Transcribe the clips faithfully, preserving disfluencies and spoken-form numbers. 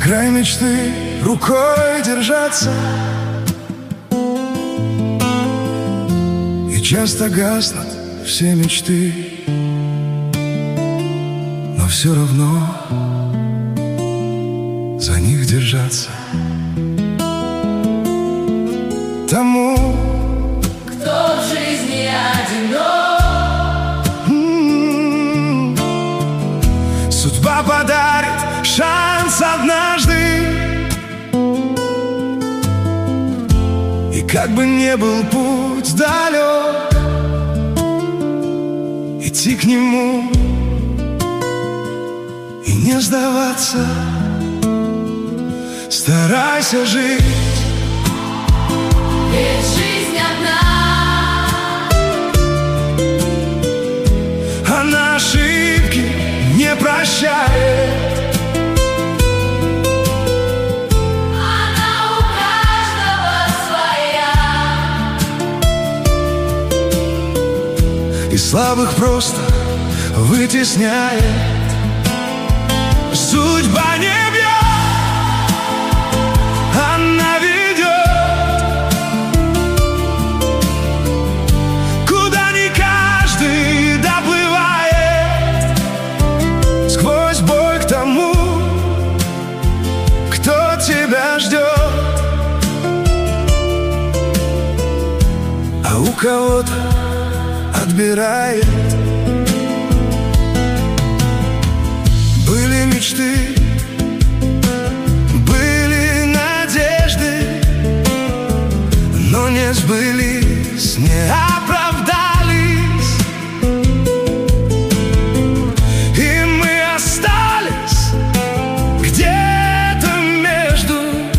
край мечты рукой держаться, и часто гаснут все мечты, но все равно за них держаться. Тому, кто в жизни одинок, м-м-м, судьба подарит шанс однажды. И как бы не был путь далек, идти к нему и не сдаваться. Старайся жить, ведь жизнь одна. она ошибки не прощает. Она у каждого своя, И слабых просто вытесняет. Судьба не бьет, она ведет, куда не каждый доплывает. Сквозь бой к тому, кто тебя ждет. А у кого-то отбирает. Были мечты, были надежды, но не сбылись, не оправдались. И мы остались где-то между,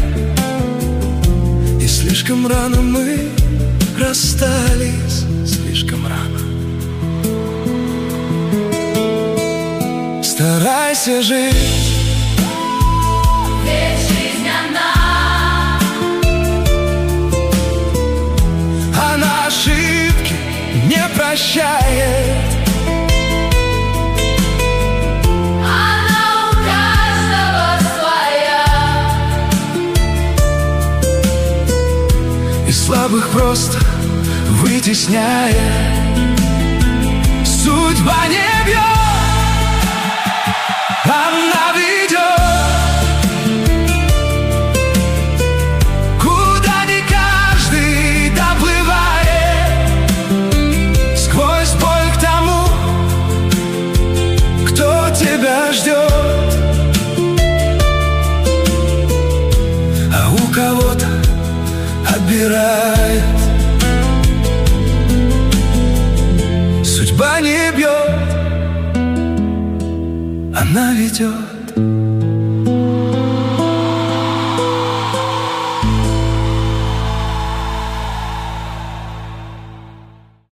и слишком рано мы расстались, слишком рано. Старайся жить, ведь жизнь одна. она ошибки не прощает. Она у каждого своя, И слабых просто вытесняет. Судьба не бьет, она ведет, куда не каждый доплывает. Сквозь боль к тому, кто тебя ждет. А у кого-то отбирает. Судьба не бьет, она ведет.